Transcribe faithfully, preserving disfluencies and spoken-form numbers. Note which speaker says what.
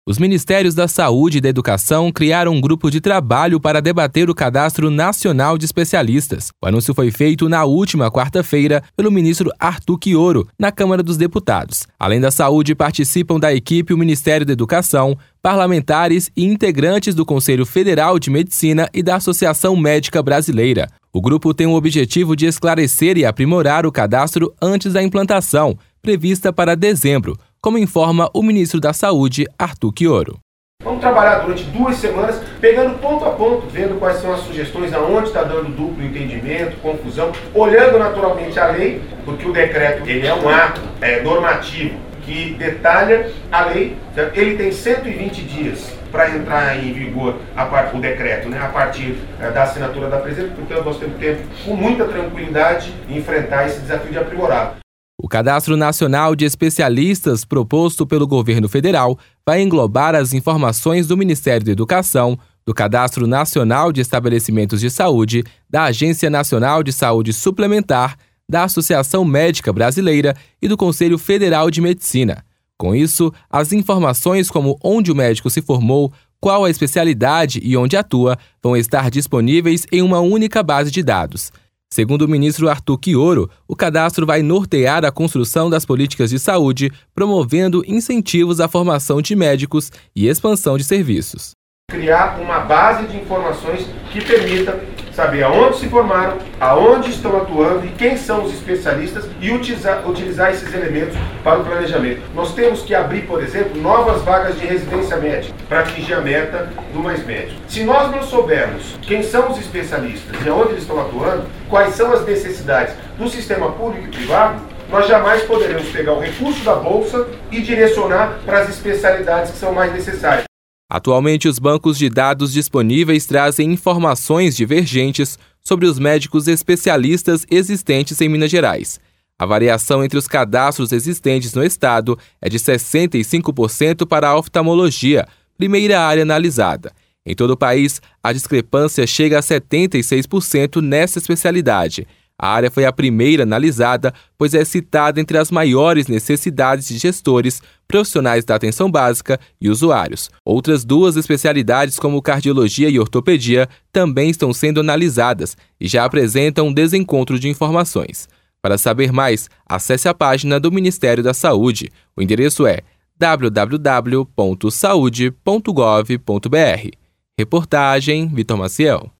Speaker 1: Os Ministérios da Saúde e da Educação criaram um grupo de trabalho para debater o Cadastro Nacional de Especialistas. O anúncio foi feito na última quarta-feira pelo ministro Arthur Quioro, na Câmara dos Deputados. Além da saúde, participam da equipe o Ministério da Educação, parlamentares e integrantes do Conselho Federal de Medicina e da Associação Médica Brasileira. O grupo tem o objetivo de esclarecer e aprimorar o cadastro antes da implantação, prevista para dezembro, como informa o ministro da Saúde, Arthur Quioro.
Speaker 2: Vamos trabalhar durante duas semanas, pegando ponto a ponto, vendo quais são as sugestões, aonde está dando duplo entendimento, confusão, olhando naturalmente a lei, porque o decreto ele é um ato é, normativo que detalha a lei. Ele tem cento e vinte dias para entrar em vigor a par, o decreto, né, a partir é, da assinatura da presidente, porque nós temos tempo, com muita tranquilidade, de enfrentar esse desafio de aprimorá-lo.
Speaker 1: O Cadastro Nacional de Especialistas, proposto pelo governo federal, vai englobar as informações do Ministério da Educação, do Cadastro Nacional de Estabelecimentos de Saúde, da Agência Nacional de Saúde Suplementar, da Associação Médica Brasileira e do Conselho Federal de Medicina. Com isso, as informações como onde o médico se formou, qual a especialidade e onde atua vão estar disponíveis em uma única base de dados. Segundo o ministro Arthur Quioro, o cadastro vai nortear a construção das políticas de saúde, promovendo incentivos à formação de médicos e expansão de serviços.
Speaker 2: Criar uma base de informações que permita saber aonde se formaram, aonde estão atuando e quem são os especialistas e utilizar, utilizar esses elementos para o planejamento. Nós temos que abrir, por exemplo, novas vagas de residência médica para atingir a meta do Mais Médico. Se nós não soubermos quem são os especialistas e aonde eles estão atuando, quais são as necessidades do sistema público e privado, nós jamais poderemos pegar o recurso da Bolsa e direcionar para as especialidades que são mais necessárias.
Speaker 1: Atualmente, os bancos de dados disponíveis trazem informações divergentes sobre os médicos especialistas existentes em Minas Gerais. A variação entre os cadastros existentes no estado é de sessenta e cinco por cento para a oftalmologia, primeira área analisada. Em todo o país, a discrepância chega a setenta e seis por cento nessa especialidade. A área foi a primeira analisada, pois é citada entre as maiores necessidades de gestores, profissionais da atenção básica e usuários. Outras duas especialidades, como cardiologia e ortopedia, também estão sendo analisadas e já apresentam um desencontro de informações. Para saber mais, acesse a página do Ministério da Saúde. O endereço é w w w ponto saude ponto gov ponto b r. Reportagem Vitor Maciel.